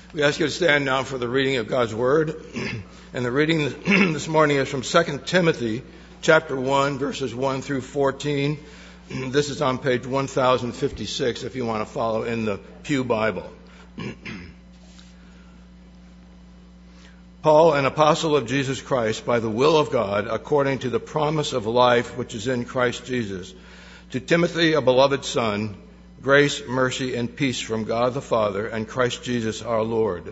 We ask you to stand now for the reading of God's Word. And the reading this morning is from 2 Timothy chapter 1, verses 1 through 14. This is on page 1056 if you want to follow in the Pew Bible. Paul, an apostle of Jesus Christ, by the will of God, according to the promise of life which is in Christ Jesus, to Timothy, a beloved son, grace, mercy, and peace from God the Father and Christ Jesus our Lord.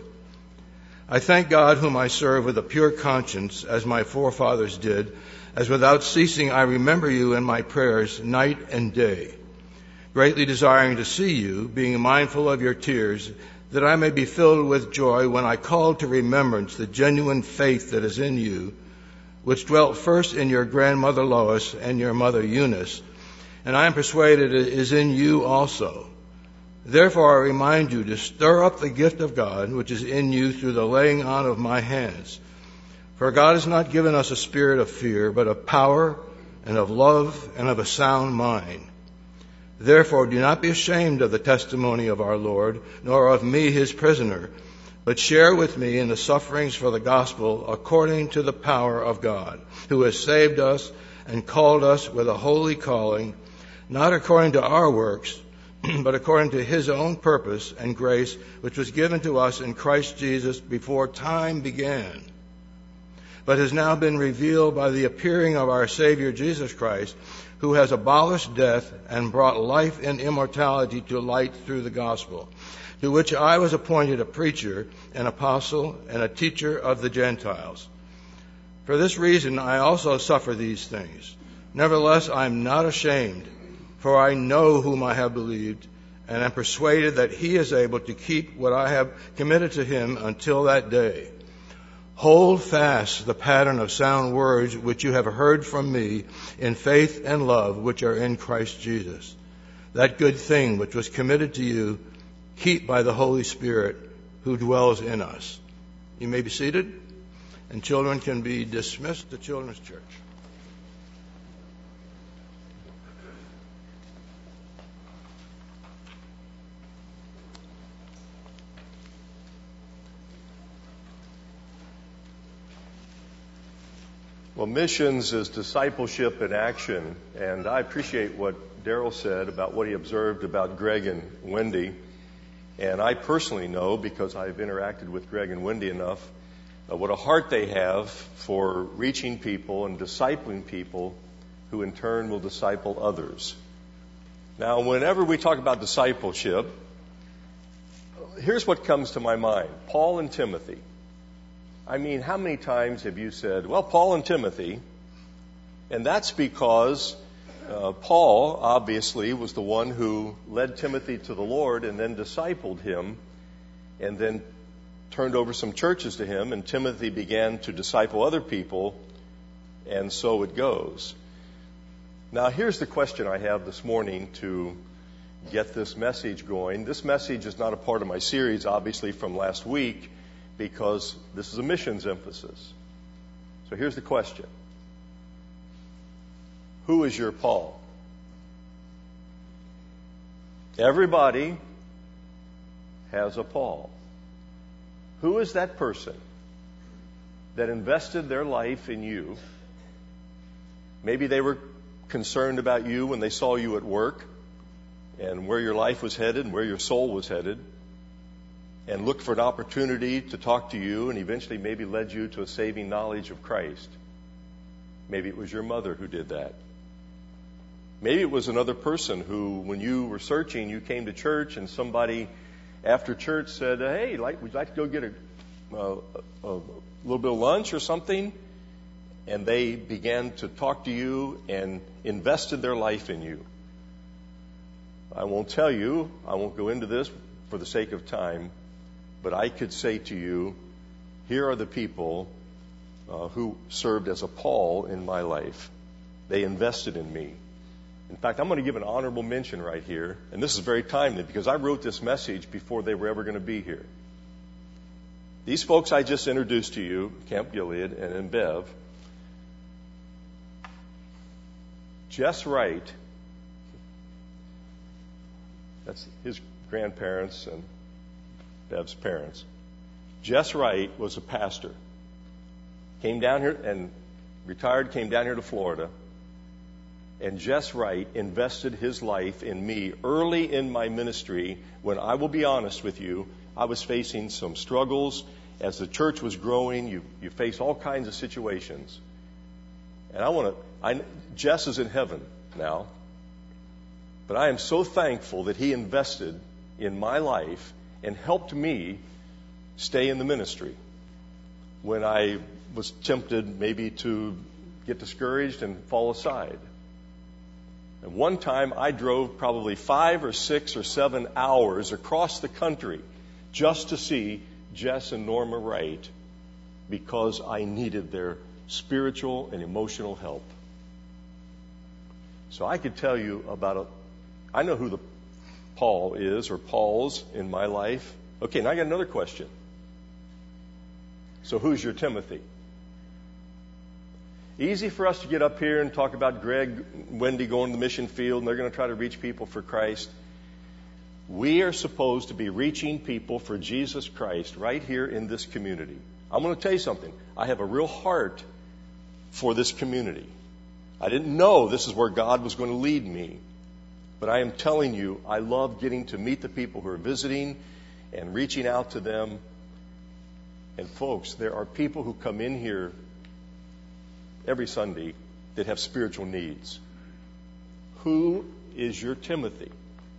I thank God whom I serve with a pure conscience, as my forefathers did, as without ceasing I remember you in my prayers night and day, greatly desiring to see you, being mindful of your tears, that I may be filled with joy when I call to remembrance the genuine faith that is in you, which dwelt first in your grandmother Lois and your mother Eunice, and I am persuaded it is in you also. Therefore I remind you to stir up the gift of God which is in you through the laying on of my hands. For God has not given us a spirit of fear, but of power and of love and of a sound mind. Therefore do not be ashamed of the testimony of our Lord, nor of me his prisoner, but share with me in the sufferings for the gospel according to the power of God, who has saved us and called us with a holy calling, not according to our works, but according to his own purpose and grace, which was given to us in Christ Jesus before time began, but has now been revealed by the appearing of our Savior Jesus Christ, who has abolished death and brought life and immortality to light through the gospel, to which I was appointed a preacher, an apostle, and a teacher of the Gentiles. For this reason I also suffer these things. Nevertheless, I am not ashamed, for I know whom I have believed, and am persuaded that he is able to keep what I have committed to him until that day. Hold fast the pattern of sound words which you have heard from me in faith and love which are in Christ Jesus. That good thing which was committed to you, keep by the Holy Spirit who dwells in us. You may be seated, and children can be dismissed to Children's Church. Well, missions is discipleship in action, and I appreciate what Daryl said about what he observed about Greg and Wendy. And I personally know, because I've interacted with Greg and Wendy enough, what a heart they have for reaching people and discipling people who in turn will disciple others. Now, whenever we talk about discipleship, here's what comes to my mind. Paul and Timothy. I mean, how many times have you said, well, Paul and Timothy? And that's because Paul, obviously, was the one who led Timothy to the Lord and then discipled him and then turned over some churches to him, and Timothy began to disciple other people, and so it goes. Now, here's the question I have this morning to get this message going. This message is not a part of my series, obviously, from last week, because this is a missions emphasis. So here's the question. Who is your Paul? Everybody has a Paul. Who is that person that invested their life in you? Maybe they were concerned about you when they saw you at work and where your life was headed and where your soul was headed, and looked for an opportunity to talk to you and eventually maybe led you to a saving knowledge of Christ. Maybe it was your mother who did that. Maybe it was another person who, when you were searching, you came to church and somebody after church said, hey, would you like to go get a little bit of lunch or something? And they began to talk to you and invested their life in you. I won't tell you, I won't go into this for the sake of time, but I could say to you, here are the people who served as a Paul in my life. They invested in me. In fact, I'm going to give an honorable mention right here, and this is very timely because I wrote this message before they were ever going to be here. These folks I just introduced to you, Camp Gilead and Bev, Jess Wright, that's his grandparents and Bev's parents, Jess Wright was a pastor. Came down here and retired, came down here to Florida. And Jess Wright invested his life in me early in my ministry when, I will be honest with you, I was facing some struggles. As the church was growing, you face all kinds of situations. And Jess is in heaven now. But I am so thankful that he invested in my life and helped me stay in the ministry when I was tempted maybe to get discouraged and fall aside. And one time I drove probably 5 or 6 or 7 hours across the country just to see Jess and Norma Wright because I needed their spiritual and emotional help. So I could tell you I know who the Paul is or Pauls in my life. Okay, now I got another question. So who's your Timothy? Easy for us to get up here and talk about Greg, Wendy going to the mission field, and they're going to try to reach people for Christ. We are supposed to be reaching people for Jesus Christ right here in this community. I'm going to tell you something. I have a real heart for this community. I didn't know this is where God was going to lead me. But I am telling you, I love getting to meet the people who are visiting and reaching out to them. And folks, there are people who come in here every Sunday that have spiritual needs. Who is your Timothy?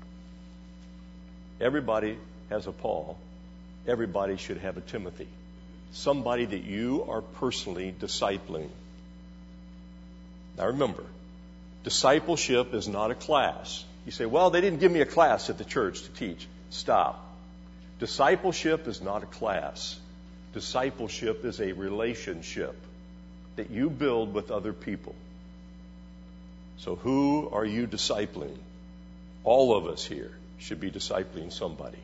Everybody has a Paul. Everybody should have a Timothy. Somebody that you are personally discipling. Now remember, discipleship is not a class. You say, well, they didn't give me a class at the church to teach. Stop. Discipleship is not a class. Discipleship is a relationship that you build with other people. So who are you discipling? All of us here should be discipling somebody.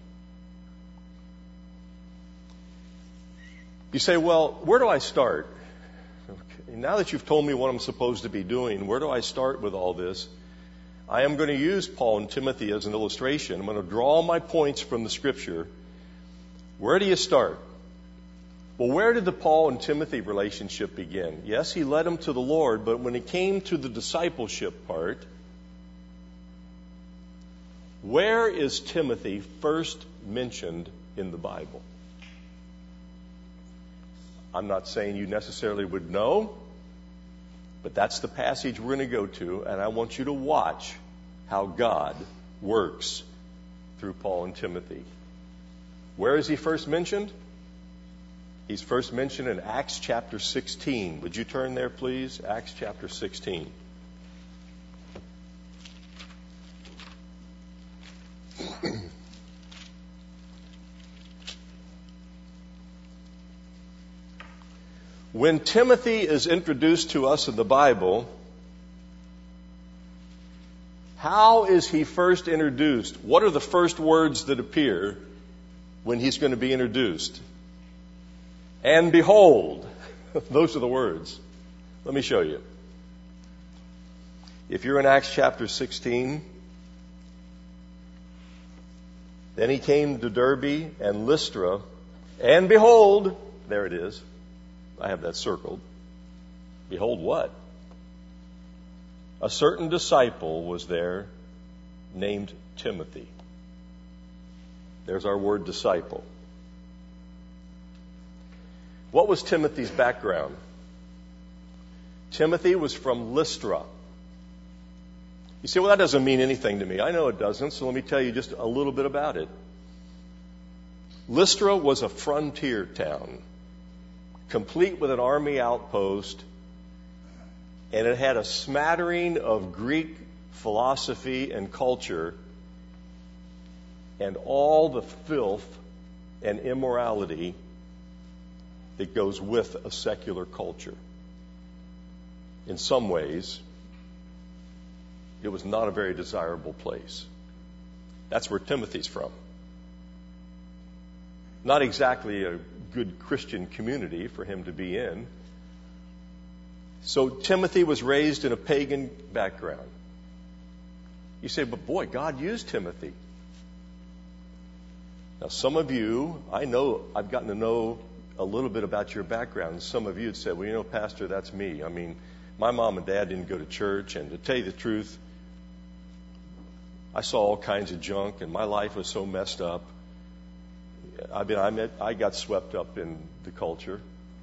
You say, well, where do I start? Okay, now that you've told me what I'm supposed to be doing, where do I start with all this? I am going to use Paul and Timothy as an illustration. I'm going to draw my points from the Scripture. Where do you start? Well, where did the Paul and Timothy relationship begin? Yes, he led them to the Lord, but when it came to the discipleship part, where is Timothy first mentioned in the Bible? I'm not saying you necessarily would know, but that's the passage we're going to go to, and I want you to watch how God works through Paul and Timothy. Where is he first mentioned? He's first mentioned in Acts chapter 16. Would you turn there, please? Acts chapter 16. When Timothy is introduced to us in the Bible, how is he first introduced? What are the first words that appear when he's going to be introduced? And behold, those are the words. Let me show you. If you're in Acts chapter 16, then he came to Derbe and Lystra, and behold, there it is. I have that circled. Behold what? A certain disciple was there named Timothy. There's our word disciple. What was Timothy's background? Timothy was from Lystra. You say, well, that doesn't mean anything to me. I know it doesn't, so let me tell you just a little bit about it. Lystra was a frontier town, complete with an army outpost, and it had a smattering of Greek philosophy and culture and all the filth and immorality that goes with a secular culture. In some ways, it was not a very desirable place. That's where Timothy's from. Not exactly a good Christian community for him to be in. So Timothy was raised in a pagan background. You say, but boy, God used Timothy. Now, some of you, I know, I've gotten to know a little bit about your background. Some of you had said, well, you know, Pastor, that's me. I mean, my mom and dad didn't go to church, and to tell you the truth, I saw all kinds of junk, and my life was so messed up. I got swept up in the culture.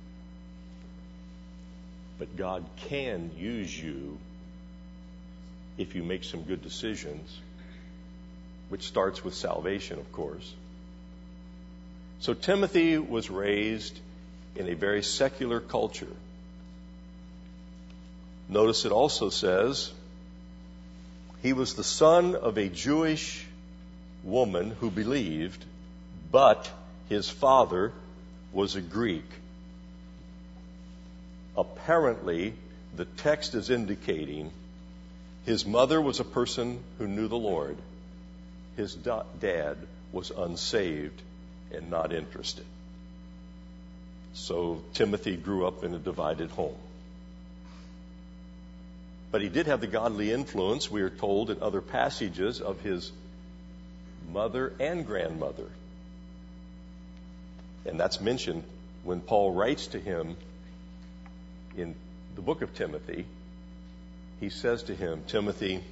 But God can use you if you make some good decisions, which starts with salvation, of course. So Timothy was raised in a very secular culture. Notice it also says he was the son of a Jewish woman who believed, but his father was a Greek. Apparently, the text is indicating his mother was a person who knew the Lord. His dad was unsaved and not interested. So Timothy grew up in a divided home. But he did have the godly influence, we are told in other passages, of his mother and grandmother. And that's mentioned when Paul writes to him in the book of Timothy. He says to him, Timothy,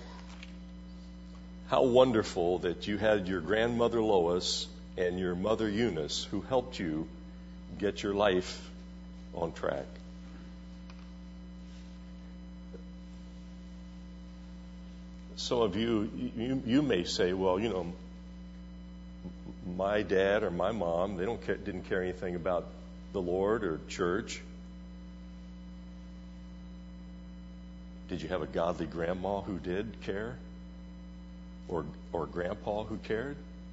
how wonderful that you had your grandmother Lois and your mother Eunice who helped you get your life on track. Some of you may say, well, you know, my dad or my mom, they didn't care anything about the Lord or church. Did you have a godly grandma who did care? Or grandpa who cared?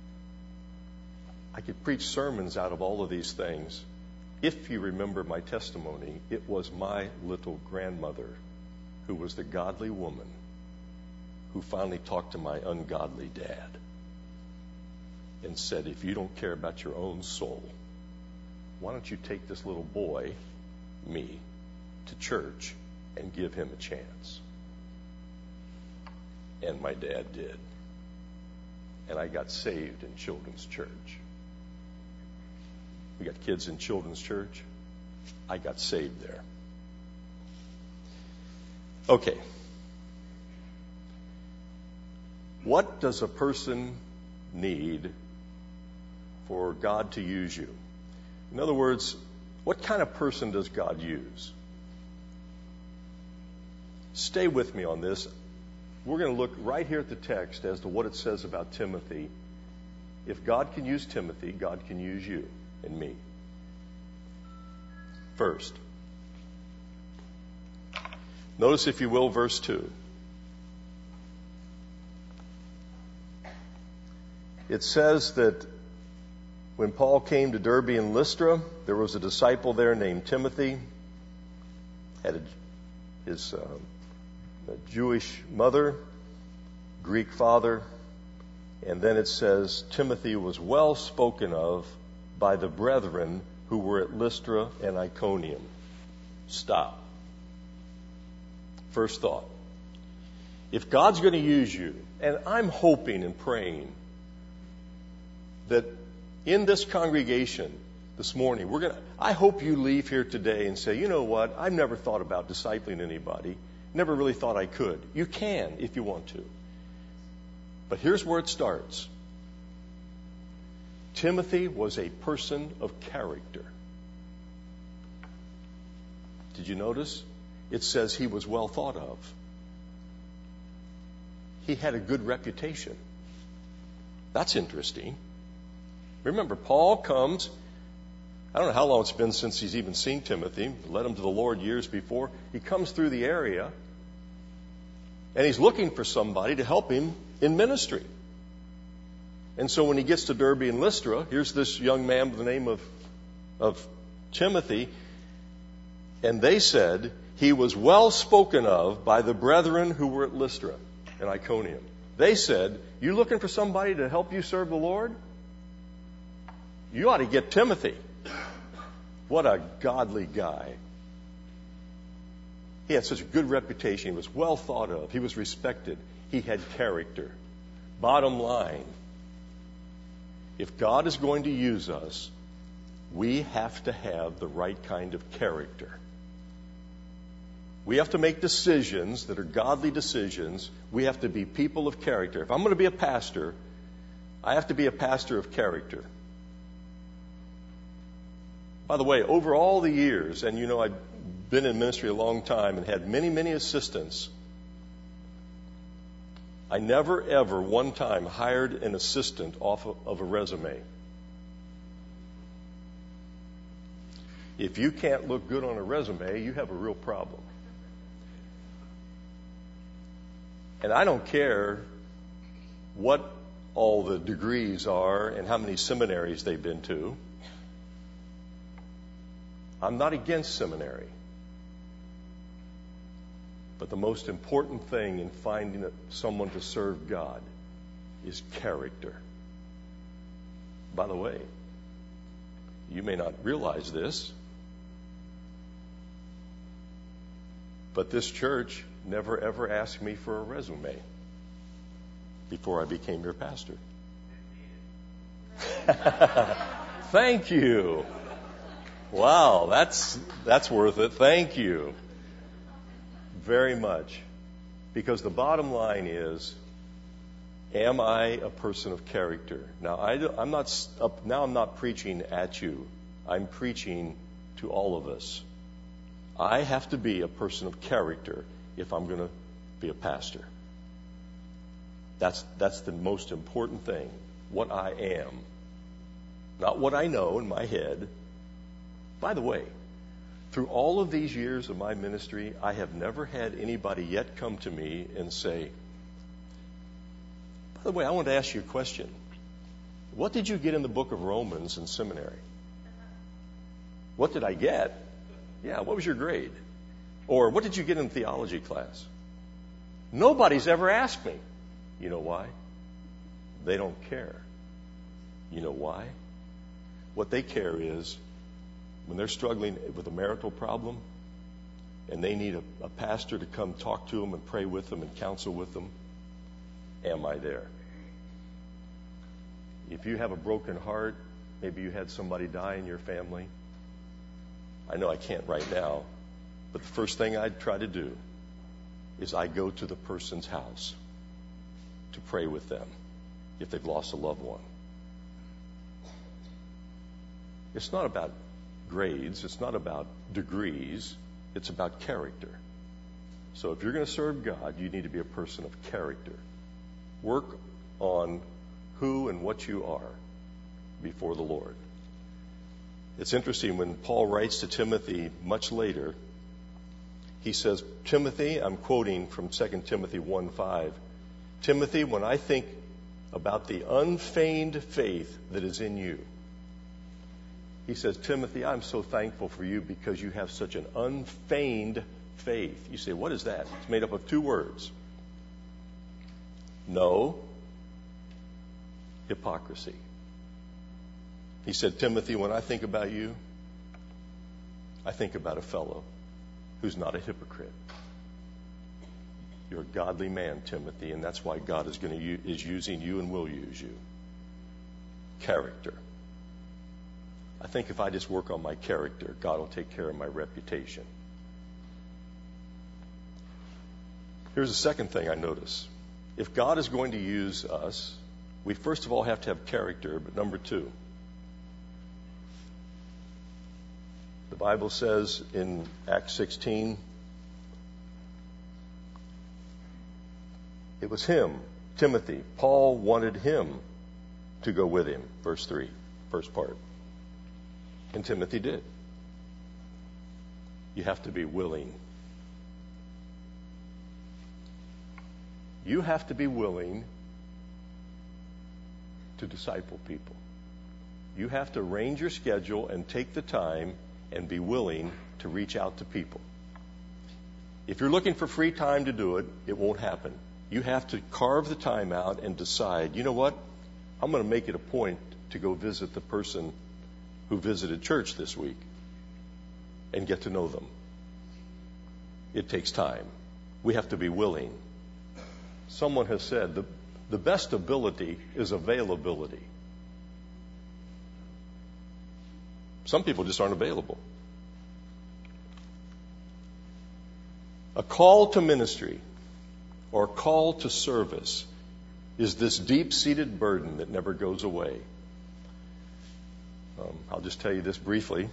I could preach sermons out of all of these things. If you remember my testimony, it was my little grandmother who was the godly woman who finally talked to my ungodly dad and said, if you don't care about your own soul, why don't you take this little boy, me, to church and give him a chance? And my dad did. And I got saved in children's church. We got kids in children's church. I got saved there. Okay. What does a person need for God to use you? In other words, what kind of person does God use? Stay with me on this. We're going to look right here at the text as to what it says about Timothy. If God can use Timothy, God can use you and me. First, notice, if you will, verse 2. It says that when Paul came to Derbe and Lystra, there was a disciple there named Timothy, had his a Jewish mother, Greek father, and then it says Timothy was well spoken of by the brethren who were at Lystra and Iconium. Stop. First thought. If God's going to use you, and I'm hoping and praying that in this congregation this morning, I hope you leave here today and say, you know what, I've never thought about discipling anybody. Never really thought I could. You can if you want to. But here's where it starts. Timothy was a person of character. Did you notice? It says he was well thought of. He had a good reputation. That's interesting. Remember, Paul comes, I don't know how long it's been since he's even seen Timothy, led him to the Lord years before. He comes through the area, and he's looking for somebody to help him in ministry. And so when he gets to Derbe and Lystra, here's this young man by the name of Timothy, and they said he was well spoken of by the brethren who were at Lystra and Iconium. They said, you looking for somebody to help you serve the Lord? You ought to get Timothy. What a godly guy. He had such a good reputation. He was well thought of. He was respected. He had character. Bottom line, If God is going to use us, we have to have the right kind of character. We have to make decisions that are godly decisions. We have to be people of character. If I'm going to be a pastor, I have to be a pastor of character. By the way, over all the years, and you know I've been in ministry a long time and had many, many assistants, I never, ever, one time hired an assistant off of a resume. If you can't look good on a resume, you have a real problem. And I don't care what all the degrees are and how many seminaries they've been to. I'm not against seminary. But the most important thing in finding someone to serve God is character. By the way, you may not realize this, but this church never ever asked me for a resume before I became your pastor. Thank you. Wow, that's worth it. Thank you very much. Because the bottom line is, am I a person of character? Now, I'm not preaching at you. I'm preaching to all of us. I have to be a person of character if I'm going to be a pastor. That's the most important thing, what I am. Not what I know in my head. By the way, through all of these years of my ministry, I have never had anybody yet come to me and say, by the way, I want to ask you a question. What did you get in the book of Romans in seminary? What did I get? Yeah, what was your grade? Or what did you get in theology class? Nobody's ever asked me. You know why? They don't care. You know why? What they care is when they're struggling with a marital problem and they need a pastor to come talk to them and pray with them and counsel with them, am I there? If you have a broken heart, maybe you had somebody die in your family. I know I can't right now, but the first thing I'd try to do is I go to the person's house to pray with them if they've lost a loved one. It's not about grades. It's not about degrees. It's about character. So if you're going to serve God, you need to be a person of character. Work on who and what you are before the Lord. It's interesting when Paul writes to Timothy much later, he says, Timothy, I'm quoting from 2 Timothy 1:5, Timothy, when I think about the unfeigned faith that is in you, he says, Timothy, I'm so thankful for you because you have such an unfeigned faith. You say, what is that? It's made up of two words. No hypocrisy. He said, Timothy, when I think about you, I think about a fellow who's not a hypocrite. You're a godly man, Timothy, and that's why God is using you and will use you. Character. I think if I just work on my character, God will take care of my reputation. Here's the second thing I notice. If God is going to use us, we first of all have to have character, but number two, the Bible says in Acts 16, it was him, Timothy. Paul wanted him to go with him. Verse 3, first part. And Timothy did. You have to be willing. You have to be willing to disciple people. You have to arrange your schedule and take the time and be willing to reach out to people. If you're looking for free time to do it, it won't happen. You have to carve the time out and decide, you know what? I'm going to make it a point to go visit the person who visited church this week and get to know them. It takes time. We have to be willing. Someone has said the best ability is availability. Some people just aren't available. A call to ministry or a call to service is this deep-seated burden that never goes away. I'll just tell you this briefly.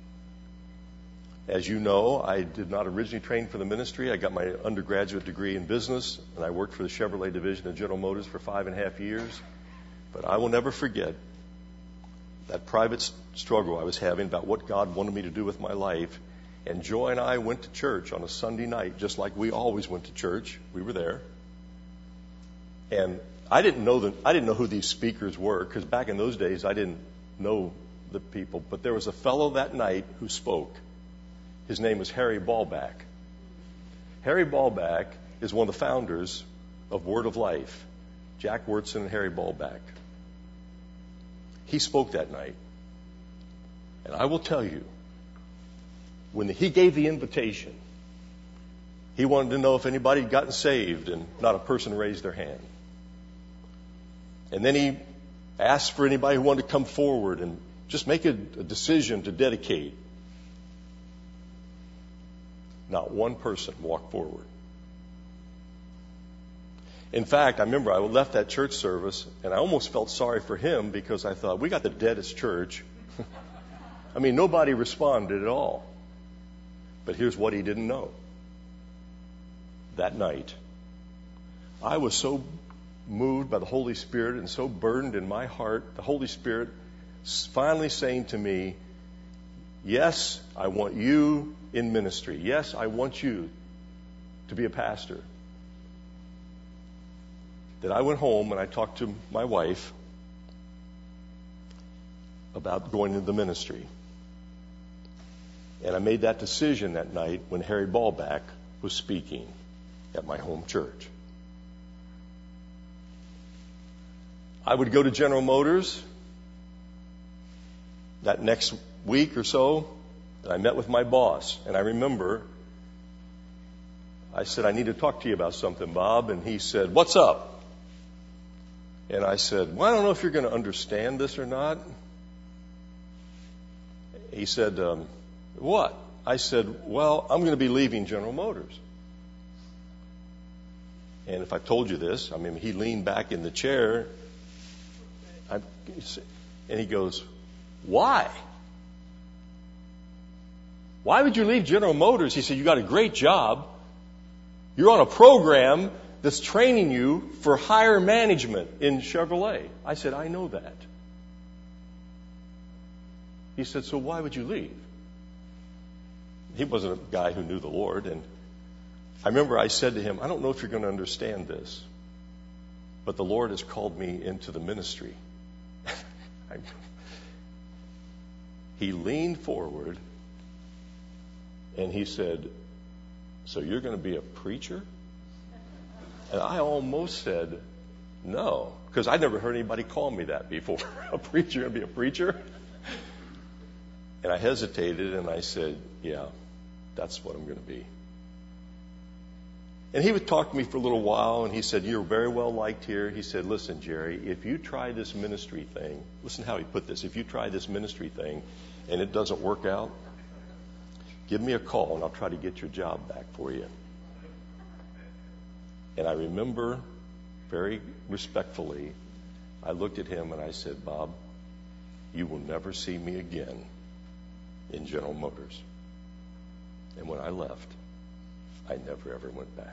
As you know, I did not originally train for the ministry. I got my undergraduate degree in business, and I worked for the Chevrolet division of General Motors for 5.5 years. But I will never forget that private struggle I was having about what God wanted me to do with my life. And Joy and I went to church on a Sunday night, just like we always went to church. We were there. And I didn't know who these speakers were, because back in those days I didn't know the people. But there was a fellow that night who spoke. His name was Harry Ballback. Harry Ballback is one of the founders of Word of Life. Jack Wurtson and Harry Ballback. He spoke that night. And I will tell you, when he gave the invitation, he wanted to know if anybody had gotten saved, and not a person raised their hand. And then he asked for anybody who wanted to come forward and just make a decision to dedicate. Not one person walked forward. In fact, I remember I left that church service, and I almost felt sorry for him, because I thought, we got the deadest church. I mean, nobody responded at all. But here's what he didn't know. That night, I was so moved by the Holy Spirit and so burdened in my heart, the Holy Spirit finally saying to me, yes, I want you in ministry. Yes, I want you to be a pastor. That I went home and I talked to my wife about going into the ministry. And I made that decision that night when Harry Ballback was speaking at my home church. I would go to General Motors that next week or so, and I met with my boss. And I remember I said, I need to talk to you about something, Bob. And he said, what's up? And I said, well, I don't know if you're going to understand this or not. He said, what? I said, well, I'm going to be leaving General Motors. And if I told you this, I mean, he leaned back in the chair, and he goes, why? Why would you leave General Motors? He said, you got a great job. You're on a program that's training you for higher management in Chevrolet. I said, I know that. He said, so why would you leave? He wasn't a guy who knew the Lord. And I remember I said to him, I don't know if you're going to understand this, but the Lord has called me into the ministry. He leaned forward and he said, so you're going to be a preacher? And I almost said, no, because I'd never heard anybody call me that before. A preacher, going to be a preacher? And I hesitated and I said, yeah, that's what I'm going to be. And he would talk to me for a little while, and he said, you're very well liked here. He said, listen, Jerry, if you try this ministry thing, listen how he put this, if you try this ministry thing and it doesn't work out, give me a call and I'll try to get your job back for you. And I remember very respectfully, I looked at him and I said, Bob, you will never see me again in General Motors. And when I left, I never ever went back.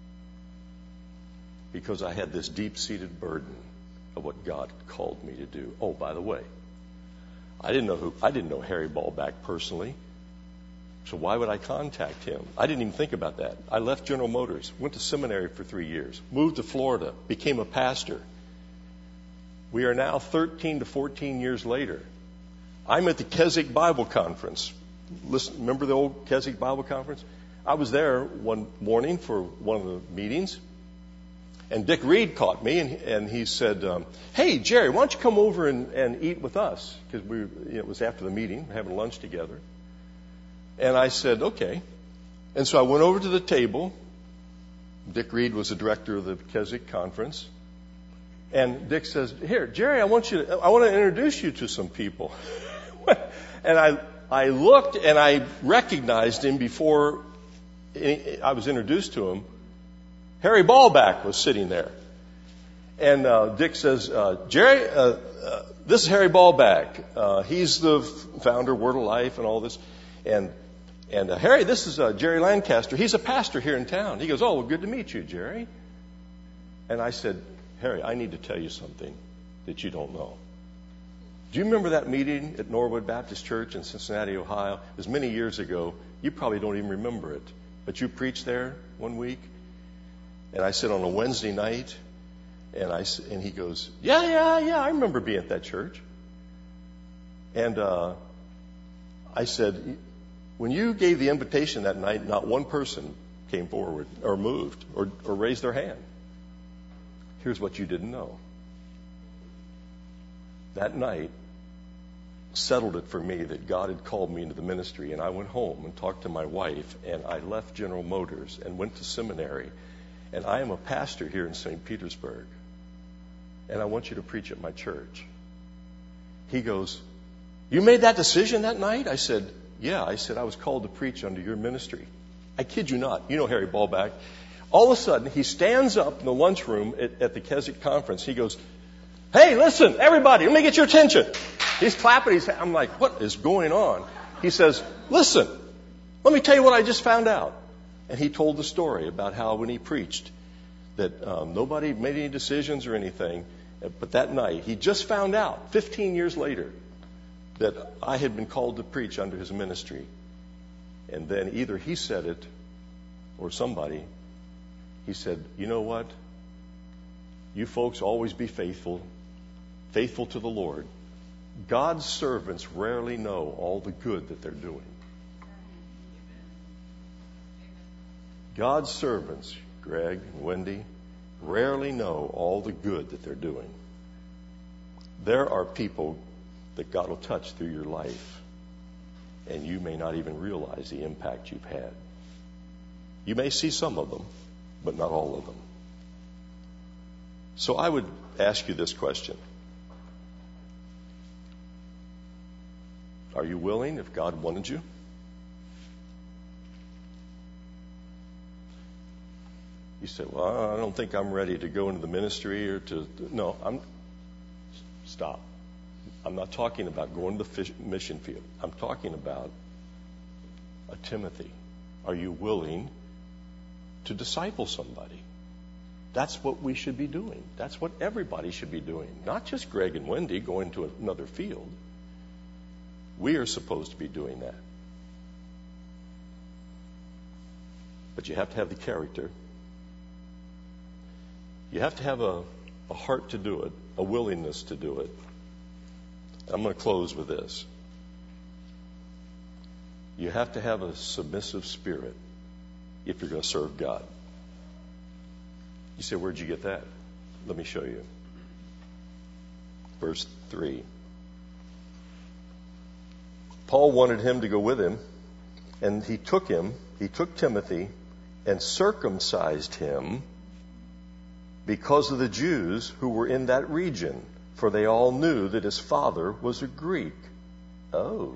Because I had this deep-seated burden of what God called me to do. Oh, by the way, I didn't know Harry Ballback personally. So why would I contact him? I didn't even think about that. I left General Motors, went to seminary for 3 years, moved to Florida, became a pastor. We are now 13 to 14 years later. I'm at the Keswick Bible Conference. Listen, remember the old Keswick Bible Conference? I was there one morning for one of the meetings, and Dick Reed caught me, and he said, hey, Jerry, why don't you come over and eat with us? Because it was after the meeting, we're having lunch together. And I said, okay. And so I went over to the table. Dick Reed was the director of the Keswick Conference. And Dick says, here, Jerry, I want to introduce you to some people. And I looked and I recognized him before I was introduced to him. Harry Ballback was sitting there. And Dick says, Jerry, this is Harry Ballback. He's the founder of Word of Life and all this. And Harry, this is Jerry Lancaster. He's a pastor here in town. He goes, oh, well, good to meet you, Jerry. And I said, Harry, I need to tell you something that you don't know. Do you remember that meeting at Norwood Baptist Church in Cincinnati, Ohio? It was many years ago. You probably don't even remember it. But you preached there one week. And I said on a Wednesday night, and he goes, yeah, I remember being at that church. And I said, when you gave the invitation that night, not one person came forward or moved or raised their hand. Here's what you didn't know. That night settled it for me that God had called me into the ministry, and I went home and talked to my wife, and I left General Motors and went to seminary, and I am a pastor here in St. Petersburg, and I want you to preach at my church. He goes, you made that decision that night? I said, yeah. I said, I was called to preach under your ministry. I kid you not. You know Harry Ballback. All of a sudden, he stands up in the lunchroom at the Keswick conference. He goes, hey, listen, everybody, let me get your attention. He's clapping his hands. I'm like, what is going on? He says, listen, let me tell you what I just found out. And he told the story about how when he preached that nobody made any decisions or anything. But that night, he just found out 15 years later that I had been called to preach under his ministry. And then either he said it or somebody, he said, you know what? You folks always be faithful to the Lord. God's servants rarely know all the good that they're doing. God's servants, Greg, Wendy, rarely know all the good that they're doing. There are people that God will touch through your life, and you may not even realize the impact you've had. You may see some of them, but not all of them. So I would ask you this question. Are you willing if God wanted you? You say, well, I don't think I'm ready to go into the ministry or to... No, stop. I'm not talking about going to the mission field. I'm talking about a Timothy. Are you willing to disciple somebody? That's what we should be doing. That's what everybody should be doing. Not just Greg and Wendy going to another field. We are supposed to be doing that. But you have to have the character. You have to have a heart to do it, a willingness to do it. I'm going to close with this. You have to have a submissive spirit if you're going to serve God. You say, where'd you get that? Let me show you. Verse 3. Paul wanted him to go with him, and he took Timothy, and circumcised him because of the Jews who were in that region, for they all knew that his father was a Greek. Oh.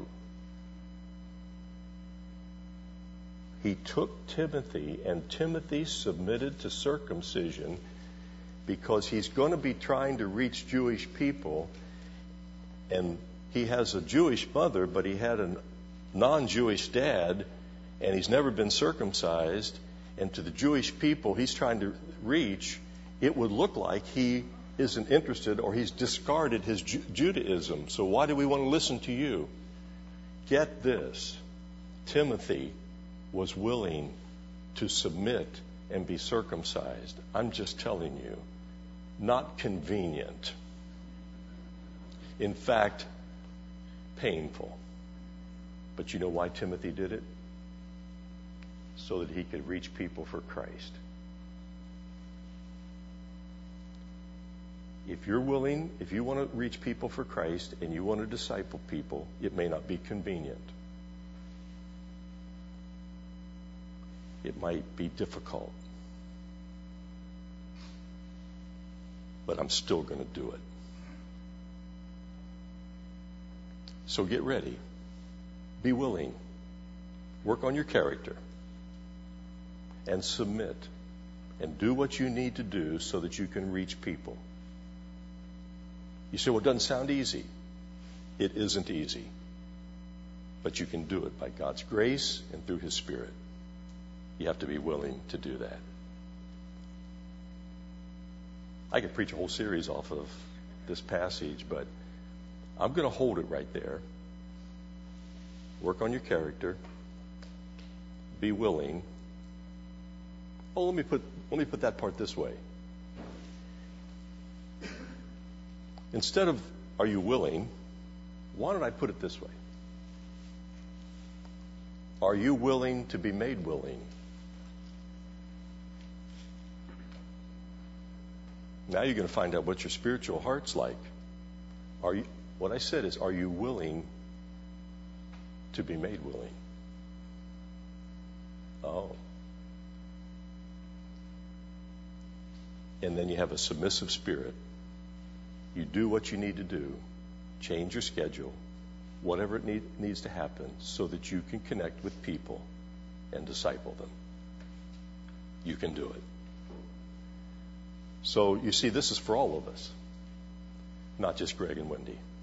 He took Timothy, and Timothy submitted to circumcision because he's going to be trying to reach Jewish people, and he has a Jewish mother, but he had a non-Jewish dad, and he's never been circumcised. And to the Jewish people he's trying to reach, it would look like he isn't interested or he's discarded his Judaism. So why do we want to listen to you? Get this. Timothy was willing to submit and be circumcised. I'm just telling you, not convenient. In fact, painful. But you know why Timothy did it? So that he could reach people for Christ. If you're willing, if you want to reach people for Christ and you want to disciple people, it may not be convenient. It might be difficult. But I'm still going to do it. So get ready. Be willing. Work on your character. And submit. And do what you need to do so that you can reach people. You say, well, it doesn't sound easy. It isn't easy. But you can do it by God's grace and through His Spirit. You have to be willing to do that. I could preach a whole series off of this passage, but I'm going to hold it right there. Work on your character. Be willing. Oh, let me put that part this way. Instead of, are you willing? Why don't I put it this way? Are you willing to be made willing? Now you're going to find out what your spiritual heart's like. What I said is, are you willing to be made willing? Oh. And then you have a submissive spirit. You do what you need to do. Change your schedule. Whatever it needs to happen so that you can connect with people and disciple them. You can do it. So you see, this is for all of us, not just Greg and Wendy.